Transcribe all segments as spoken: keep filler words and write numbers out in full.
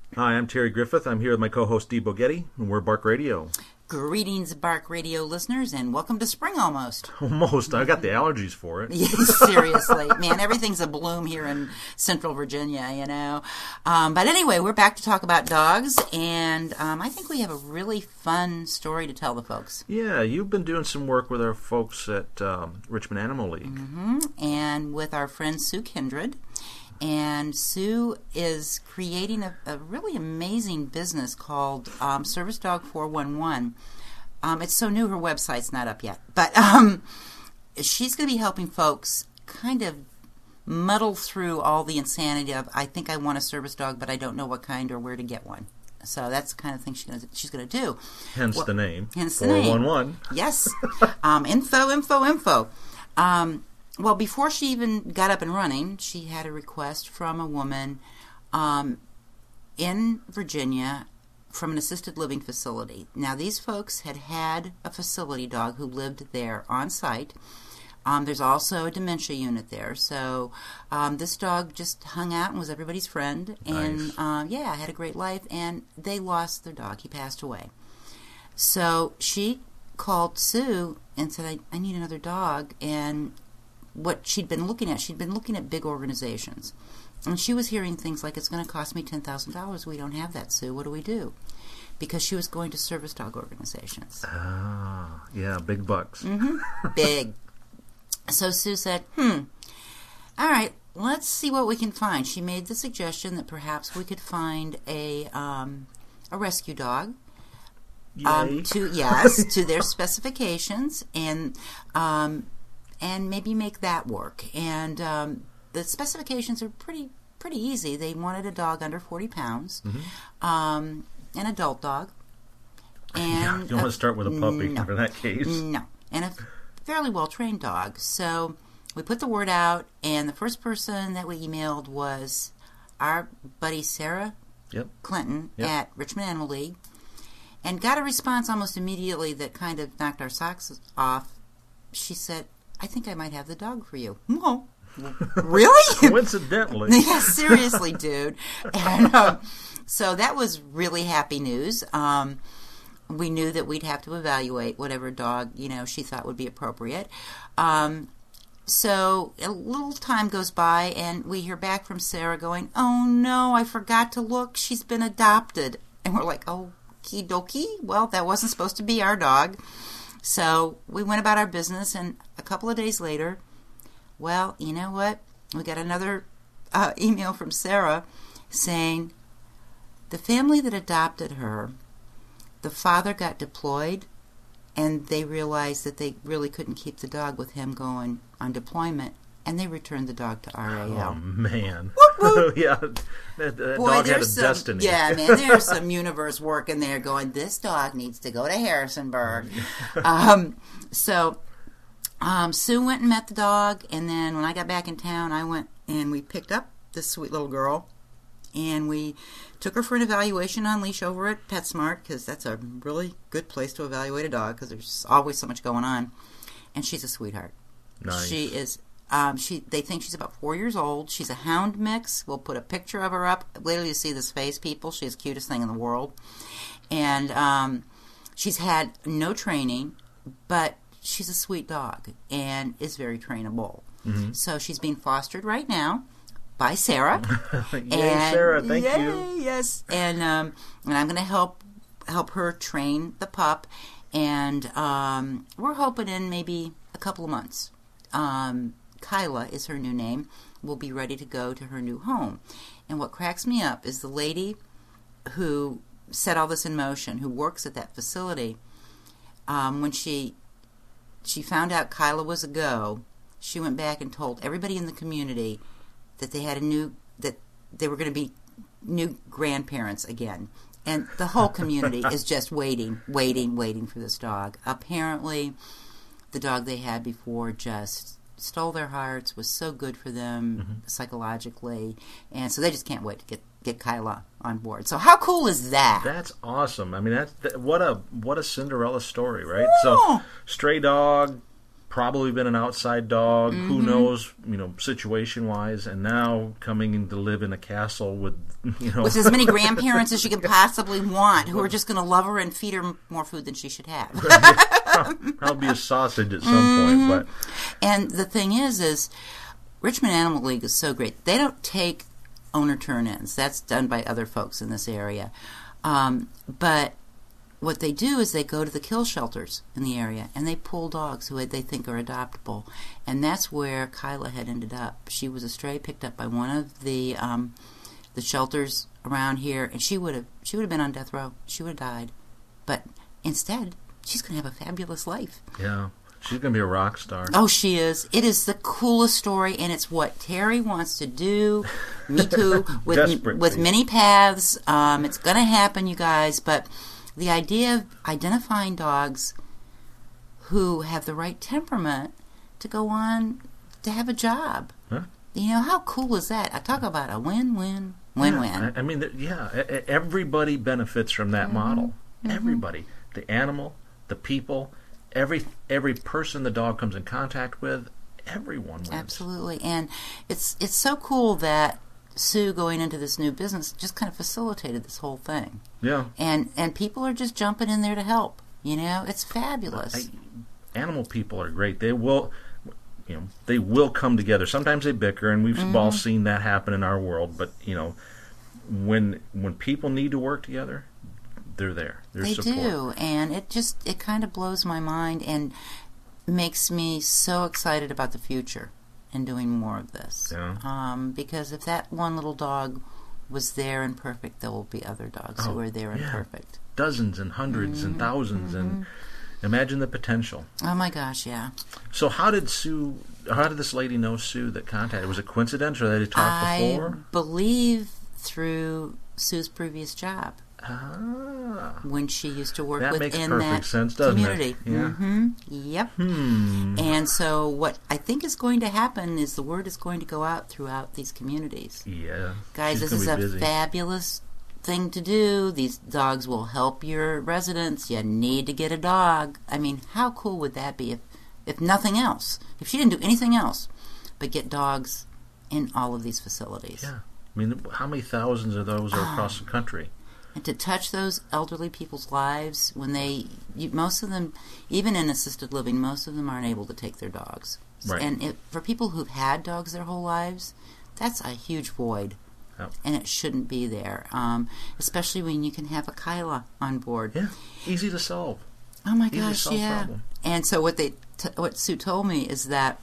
Hi, I'm Terry Griffith. I'm here with my co-host Dee Bogetti, and we're Bark Radio. Greetings, Bark Radio listeners, and welcome to spring almost. Almost. I got the allergies for it. Seriously. Man, everything's a bloom here in Central Virginia, you know. Um, but anyway, we're back to talk about dogs, and um, I think we have a really fun story to tell the folks. Yeah, you've been doing some work with our folks at um, Richmond Animal League. Mm-hmm. And with our friend Sue Kindred. And Sue is creating a, a really amazing business called um, Service Dog four one one. Um, it's so new, her website's not up yet. But um, she's going to be helping folks kind of muddle through all the insanity of, I think I want a service dog, but I don't know what kind or where to get one. So that's the kind of thing she's going to, she's going to do. Hence well, the name. Hence the name. four one one. Yes. um, info, info, info. Um Well, before she even got up and running, she had a request from a woman um, in Virginia from an assisted living facility. Now, these folks had had a facility dog who lived there on site. Um, there's also a dementia unit there. So um, this dog just hung out and was everybody's friend. And, nice. uh, yeah, had a great life. And they lost their dog. He passed away. So she called Sue and said, I, I need another dog. And what she'd been looking at, she'd been looking at big organizations. And she was hearing things like, it's going to cost me ten thousand dollars. We don't have that, Sue. What do we do? Because she was going to service dog organizations. Ah, yeah, big bucks. Mm-hmm. Big. So Sue said, hmm, all right, let's see what we can find. She made the suggestion that perhaps we could find a um, a rescue dog. Um, to yes, to their specifications, and um, and maybe make that work. And um, the specifications are pretty pretty easy. They wanted a dog under forty pounds, mm-hmm. um, an adult dog. And yeah, you don't want to start with a puppy no, for that case. No, and a fairly well-trained dog. So we put the word out, and the first person that we emailed was our buddy Sarah yep. Clinton yep. at Richmond Animal League, and got a response almost immediately that kind of knocked our socks off. She said, I think I might have the dog for you. Oh, really? Coincidentally. Yeah, seriously, dude. And um, so that was really happy news. Um, we knew that we'd have to evaluate whatever dog, you know, she thought would be appropriate. Um, so a little time goes by, and we hear back from Sarah going, oh, no, I forgot to look. She's been adopted. And we're like, oh, okie dokie. Well, that wasn't supposed to be our dog. So we went about our business, and a couple of days later, well, you know what? We got another uh, email from Sarah saying the family that adopted her, the father got deployed, and they realized that they really couldn't keep the dog with him going on deployment, and they returned the dog to R A L. Oh, man. Whoop, whoop. Yeah, that, that Boy, dog had a some, destiny. Yeah, man, there's some universe working there going, this dog needs to go to Harrisonburg. um, so um, Sue went and met the dog, and then when I got back in town, I went and we picked up this sweet little girl, and we took her for an evaluation on leash over at PetSmart, because that's a really good place to evaluate a dog, because there's always so much going on. And she's a sweetheart. Nice. She is... Um, she, they think she's about four years old. She's a hound mix. We'll put a picture of her up. Wait till you see this face, people. She's the cutest thing in the world. And um, she's had no training, but she's a sweet dog and is very trainable. Mm-hmm. So she's being fostered right now by Sarah. Yay, and, Sarah, thank yay, you. Yes, and um, and I'm going to help help her train the pup, and um, we're hoping in maybe a couple of months. Um, Kyla is her new name, will be ready to go to her new home. And what cracks me up is the lady who set all this in motion, who works at that facility, um, when she she found out Kyla was a go, she went back and told everybody in the community that they had a new, that they were going to be new grandparents again. And the whole community is just waiting, waiting, waiting for this dog. Apparently, the dog they had before just stole their hearts, was so good for them mm-hmm. psychologically, and so they just can't wait to get, get Kyla on board. So how cool is that? That's awesome. I mean, that's that, what a what a Cinderella story, right? Oh. So stray dog, probably been an outside dog, Mm-hmm. who knows, you know, situation-wise, and now coming in to live in a castle with, you know... with as many grandparents as she could possibly want, who are just going to love her and feed her more food than she should have. Probably a sausage at some mm-hmm. point, but... And the thing is, is Richmond Animal League is so great. They don't take owner turn-ins. That's done by other folks in this area. Um, but what they do is they go to the kill shelters in the area, and they pull dogs who they think are adoptable. And that's where Kyla had ended up. She was a stray picked up by one of the um, the shelters around here, and she would have she would have been on death row. She would have died. But instead, she's going to have a fabulous life. Yeah. She's going to be a rock star. Oh, she is. It is the coolest story, and it's what Terry wants to do. Me too. With, with many paths. Um, it's going to happen, you guys. But the idea of identifying dogs who have the right temperament to go on to have a job. Huh? You know, how cool is that? I talk about a win-win, win-win. Yeah, I, I mean, yeah, everybody benefits from that mm-hmm. model. Mm-hmm. Everybody. The animal, the people, Every every person the dog comes in contact with, everyone wins. Absolutely, and it's it's so cool that Sue going into this new business just kind of facilitated this whole thing. Yeah, and and people are just jumping in there to help. You know, it's fabulous. I, animal people are great. They will, you know, they will come together. Sometimes they bicker, and we've mm-hmm. all seen that happen in our world. But you know, when when people need to work together, they're there. They're they support. do, and it just it kind of blows my mind and makes me so excited about the future and doing more of this. Yeah. Um, because if that one little dog was there and perfect, there will be other dogs oh, who are there and yeah. perfect. Dozens and hundreds mm-hmm. and thousands, mm-hmm. and imagine the potential. Oh my gosh, yeah. So how did Sue? How did this lady know Sue that contacted? Was it coincidence, or they had talked I before? I believe through Sue's previous job. Ah, when she used to work that within makes that sense, doesn't community. It? Yeah. Mm-hmm. Yep. Hmm. And so what I think is going to happen is the word is going to go out throughout these communities. Yeah. Guys, She's this is a busy. fabulous thing to do. These dogs will help your residents. You need to get a dog. I mean, how cool would that be if, if nothing else? If she didn't do anything else but get dogs in all of these facilities. Yeah. I mean, how many thousands of those are across the country? And to touch those elderly people's lives when they, you, most of them, even in assisted living, most of them aren't able to take their dogs. Right. And it, for people who've had dogs their whole lives, that's a huge void. Yep. And it shouldn't be there, um, especially when you can have a Kyla on board. Yeah, easy to solve. Oh my easy gosh, to yeah. Problem. And so what they, t- what Sue told me is that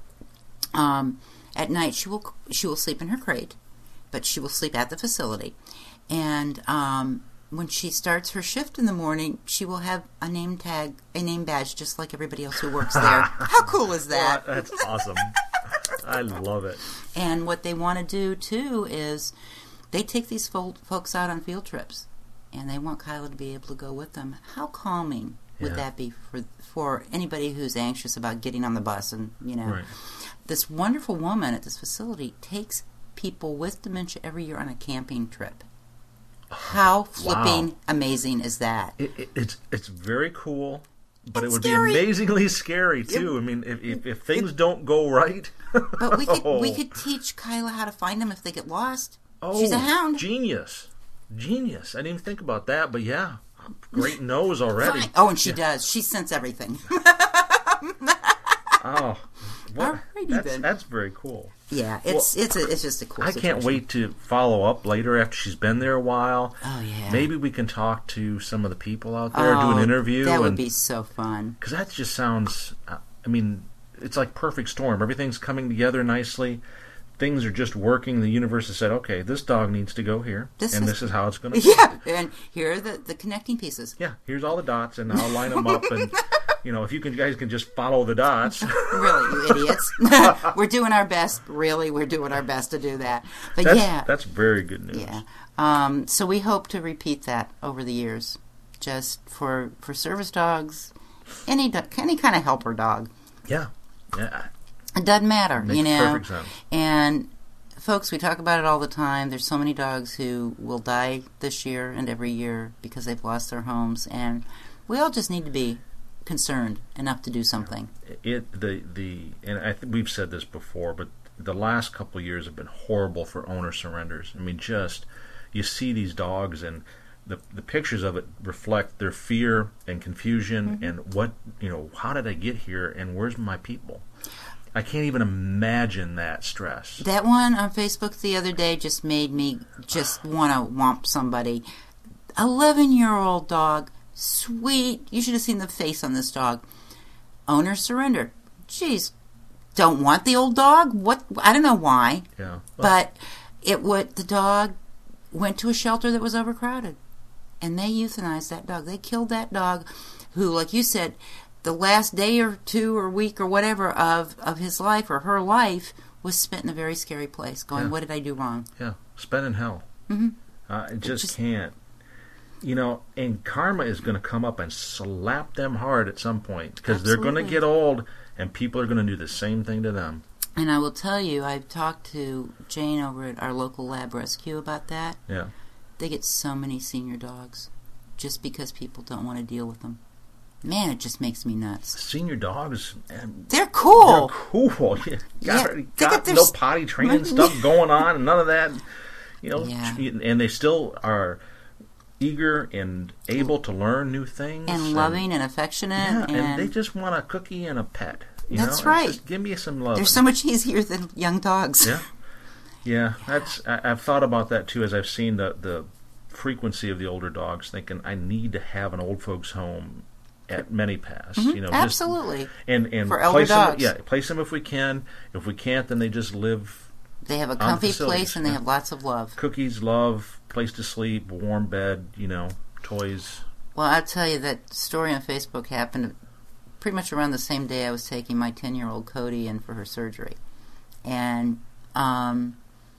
um, at night she will she will sleep in her crate, but she will sleep at the facility. And um, when she starts her shift in the morning, she will have a name tag, a name badge, just like everybody else who works there. How cool is that? Well, that's awesome. I love it. And what they want to do, too, is they take these fo- folks out on field trips, and they want Kyla to be able to go with them. How calming would yeah. that be for for anybody who's anxious about getting on the bus? And, you know, right. This wonderful woman at this facility takes people with dementia every year on a camping trip. How flipping wow. amazing is that? It, it, it's it's very cool, but it's it would scary. be amazingly scary too. It, I mean, if if, if things it, don't go right, but we could oh. we could teach Kyla how to find them if they get lost. Oh, she's a hound. Genius, genius! I didn't even think about that, but yeah, great nose already. Fine. Oh, and she yeah. does. She senses everything. oh, what? that's, then. that's very cool. Yeah, it's well, it's a, it's just a cool I situation. can't wait to follow up later after she's been there a while. Oh, yeah. Maybe we can talk to some of the people out there, oh, do an interview. That would and, be so fun. Because that just sounds, uh, I mean, it's like perfect storm. Everything's coming together nicely. Things are just working. The universe has said, okay, this dog needs to go here, this and is, this is how it's going to Yeah, go. And here are the, the connecting pieces. Yeah, here's all the dots, and I'll line them up, and... You know, if you can, guys can just follow the dots. Really, you idiots. We're doing our best. Really, we're doing our best to do that. But that's, yeah. That's very good news. Yeah. Um, so we hope to repeat that over the years. Just for, for service dogs, any do- any kind of helper dog. Yeah. Yeah. It doesn't matter, Makes you know. Perfect sense. And folks, we talk about it all the time. There's so many dogs who will die this year and every year because they've lost their homes. And we all just need to be concerned enough to do something. It the the and I think we've said this before, but the last couple of years have been horrible for owner surrenders. I mean, just you see these dogs and the the pictures of it reflect their fear and confusion mm-hmm. and what, you know, how did I get here and where's my people? I can't even imagine that stress. That one on Facebook the other day just made me just want to whomp somebody. eleven-year-old dog, sweet. You should have seen the face on this dog. Owner surrender. Jeez, don't want the old dog? What? I don't know why. Yeah. Well, but it would. The dog went to a shelter that was overcrowded, and they euthanized that dog. They killed that dog, who, like you said, the last day or two or week or whatever of, of his life or her life was spent in a very scary place. Going, yeah. what did I do wrong? Yeah, spent in hell. Mm-hmm. Uh, I just, just can't. You know, and karma is going to come up and slap them hard at some point because they're going to get old and people are going to do the same thing to them. And I will tell you, I've talked to Jane over at our local lab rescue about that. Yeah. They get so many senior dogs just because people don't want to deal with them. Man, it just makes me nuts. Senior dogs, man, they're cool. They're cool. You got, yeah, got no potty training stuff going on and none of that. You know, yeah. And they still are eager and able to learn new things. And, and loving and affectionate. Yeah, and, and they just want a cookie and a pet. You that's know? right. Just give me some love. They're so much easier than young dogs. Yeah. Yeah, that's. I, I've thought about that too as I've seen the, the frequency of the older dogs, thinking I need to have an old folks' home at many pass. Mm-hmm, you know, absolutely. Just, and and for elder place dogs. Them, yeah, place them if we can. If we can't, then they just live. They have a comfy place and they have lots of love. Cookies, love, place to sleep, warm bed. You know, toys. Well, I'll tell you that story on Facebook happened pretty much around the same day I was taking my ten-year-old Cody in for her surgery. And, um,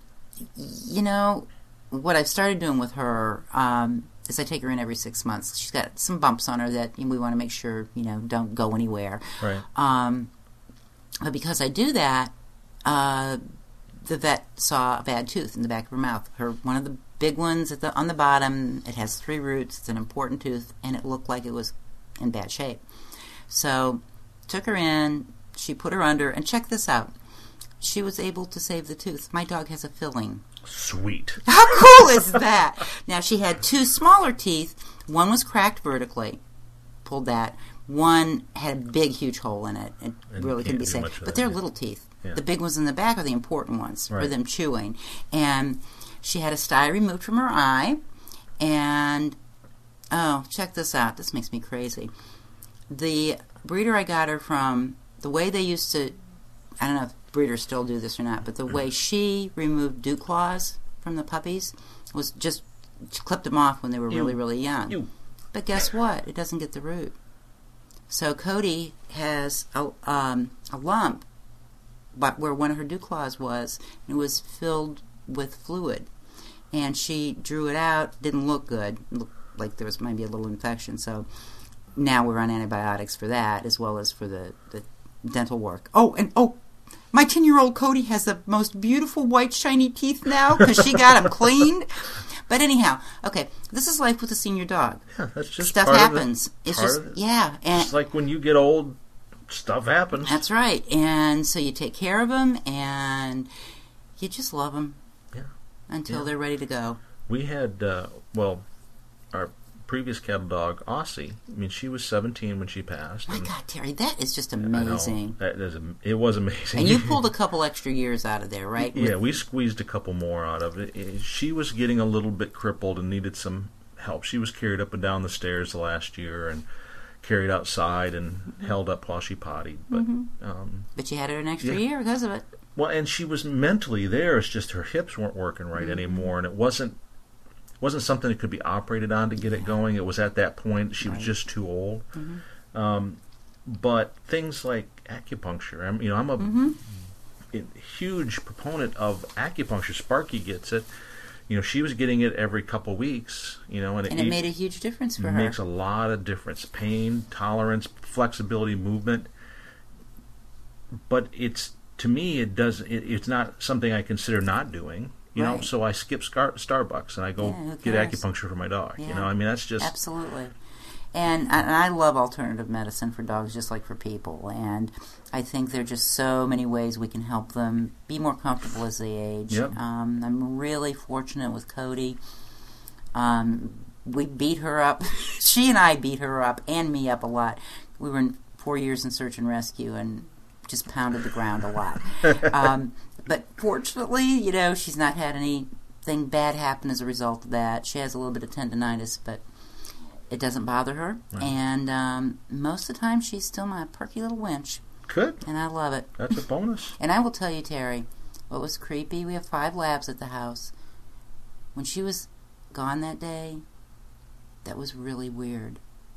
you know, what I've started doing with her um, is I take her in every six months. She's got some bumps on her that we want to make sure, you know, don't go anywhere. Right. Um, but because I do that, uh, the vet saw a bad tooth in the back of her mouth. Her one of the big ones at the on the bottom. It has three roots. It's an important tooth, and it looked like it was in bad shape. So, took her in. She put her under, and check this out. She was able to save the tooth. My dog has a filling. Sweet. How cool is that? Now, she had two smaller teeth. One was cracked vertically. Pulled that. One had a big, huge hole in it. It and really couldn't be saved. But that, they're yeah. little teeth. Yeah. The big ones in the back are the important ones right. for them chewing. And she had a sty removed from her eye. And, oh, check this out. This makes me crazy. The breeder I got her from, the way they used to, I don't know if breeders still do this or not, but the way she removed dew claws from the puppies was just clipped them off when they were Ew. really, really young. Ew. But guess what? It doesn't get the root. So Cody has a, um, a lump but where one of her dew claws was, and it was filled with fluid. And she drew it out. Didn't look good. It looked like there was maybe a little infection. So now we're on antibiotics for that, as well as for the, the dental work. Oh, and oh, my ten-year-old Cody has the most beautiful white shiny teeth now because she got them cleaned. But anyhow, okay, this is life with a senior dog. Yeah, that's just stuff part happens. Of it. It's part just of it. yeah, and it's like when you get old, stuff happens. That's right, and so you take care of them, and you just love them. Yeah. Until yeah. they're ready to go. We had uh, well, our previous cattle dog, Aussie. I mean, she was seventeen when she passed. My and God, Terry, that is just amazing. That is, it was amazing. And you pulled a couple extra years out of there, right? Yeah, With, we squeezed a couple more out of it. She was getting a little bit crippled and needed some help. She was carried up and down the stairs the last year and carried outside and mm-hmm. held up while she pottied. But mm-hmm. um, but you had her an extra yeah. year because of it. Well, and she was mentally there. It's just her hips weren't working right mm-hmm. anymore, and it wasn't wasn't something that could be operated on to get it going. It was at that point she right. was just too old. Mm-hmm. Um, but things like acupuncture, I'm, you know, I'm a, mm-hmm. a huge proponent of acupuncture. Sparky gets it. You know, she was getting it every couple weeks. You know, and, and it, it made a huge difference for it her. Makes a lot of difference. Pain, tolerance, flexibility, movement. But it's to me, it does. It, it's not something I consider not doing. You right. know, so I skip Star- Starbucks and I go yeah, get acupuncture for my dog. Yeah. You know, I mean, that's just... Absolutely. And, and I love alternative medicine for dogs just like for people. And I think there are just so many ways we can help them be more comfortable as they age. Yep. Um, I'm really fortunate with Cody. Um, we beat her up. She and I beat her up and me up a lot. We were in four years in search and rescue and just pounded the ground a lot. um, but fortunately, you know, she's not had anything bad happen as a result of that. She has a little bit of tendonitis, but it doesn't bother her. Right. And um, most of the time, she's still my perky little wench. Good. And I love it. That's a bonus. And I will tell you, Terry, what was creepy, we have five labs at the house. When she was gone that day, that was really weird.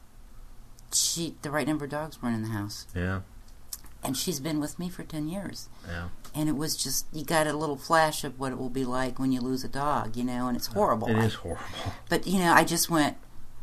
She, the right number of dogs weren't in the house. Yeah. And she's been with me for ten years. Yeah. And it was just, you got a little flash of what it will be like when you lose a dog, you know, and it's horrible. It I, is horrible. But, you know, I just went,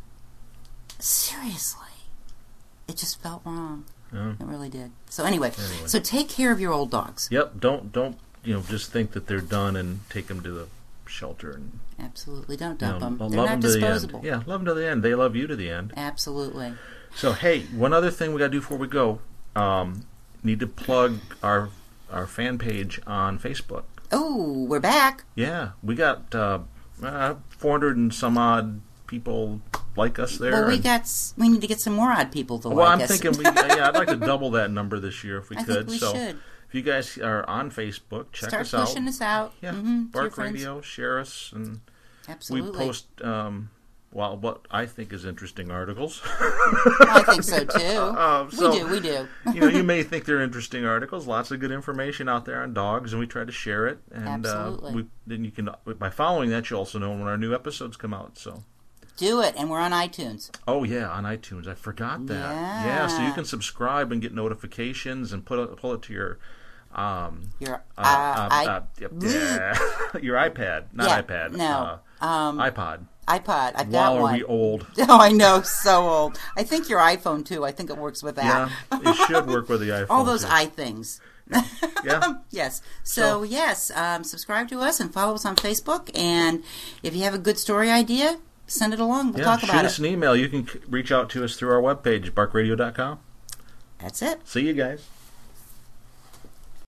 seriously? It just felt wrong. Yeah. It really did. So anyway, anyway, so take care of your old dogs. Yep. Don't, don't, you know, just think that they're done and take them to the shelter. And absolutely. Don't dump you know, them. They're not disposable. The yeah, love them to the end. They love you to the end. Absolutely. So, hey, one other thing we got to do before we go. Um, need to plug our our fan page on Facebook. Oh, we're back. Yeah, we got uh, uh, four hundred and some odd people like us there. Well, we got we need to get some more odd people to well, like I'm us. Well, I'm thinking, we, yeah, I'd like to double that number this year if we I could. Think we so, should. if you guys are on Facebook, check Start us out. Start pushing us out. Yeah, mm-hmm, Bark Radio, share us, and absolutely. we post. Um, Well, what I think is interesting articles. I think so too. Uh, so, we do, we do. you know, you may think they're interesting articles. Lots of good information out there on dogs, and we try to share it. And absolutely. Uh, we, then you can, by following that, you also know when our new episodes come out. So do it, and we're on iTunes. Oh yeah, on iTunes. I forgot that. Yeah, yeah so you can subscribe and get notifications and put it, pull it to your. Um, your uh, uh, uh, I, uh, yeah, your iPad, not yeah, iPad. No, uh, um, iPod. iPod. I've wow, got one. Are we old? Oh, I know, so old. I think your iPhone too. I think it works with that. Yeah, it should work with the iPhone. All those too. i things. Yeah. Yes. So, so yes, um, subscribe to us and follow us on Facebook. And if you have a good story idea, send it along. We'll yeah, talk about it. Shoot us an email. You can reach out to us through our webpage, bark radio dot com. That's it. See you guys.